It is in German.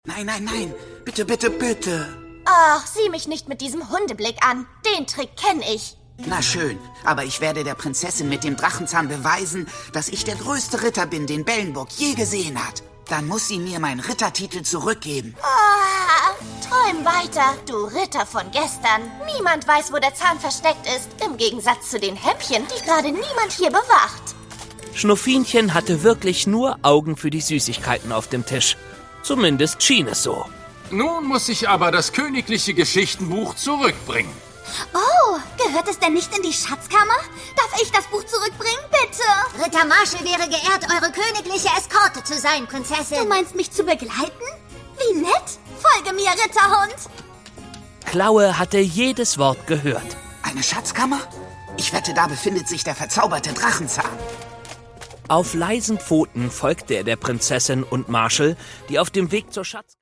Nein, nein, nein. Bitte, bitte, bitte. Ach, sieh mich nicht mit diesem Hundeblick an. Den Trick kenne ich. Na schön, aber ich werde der Prinzessin mit dem Drachenzahn beweisen, dass ich der größte Ritter bin, den Bellenburg je gesehen hat. Dann muss sie mir meinen Rittertitel zurückgeben. Träum weiter, du Ritter von gestern. Niemand weiß, wo der Zahn versteckt ist. Im Gegensatz zu den Häppchen, die gerade niemand hier bewacht. Schnuffinchen hatte wirklich nur Augen für die Süßigkeiten auf dem Tisch. Zumindest schien es so. Nun muss ich aber das königliche Geschichtenbuch zurückbringen. Oh, gehört es denn nicht in die Schatzkammer? Darf ich das Buch zurückbringen, bitte? Ritter Marschall wäre geehrt, eure königliche Eskorte zu sein, Prinzessin. Du meinst, mich zu begleiten? Wie nett. Folge mir, Ritterhund. Klaue hatte jedes Wort gehört. Eine Schatzkammer? Ich wette, da befindet sich der verzauberte Drachenzahn. Auf leisen Pfoten folgte er der Prinzessin und Marschall, die auf dem Weg zur Schatzkammer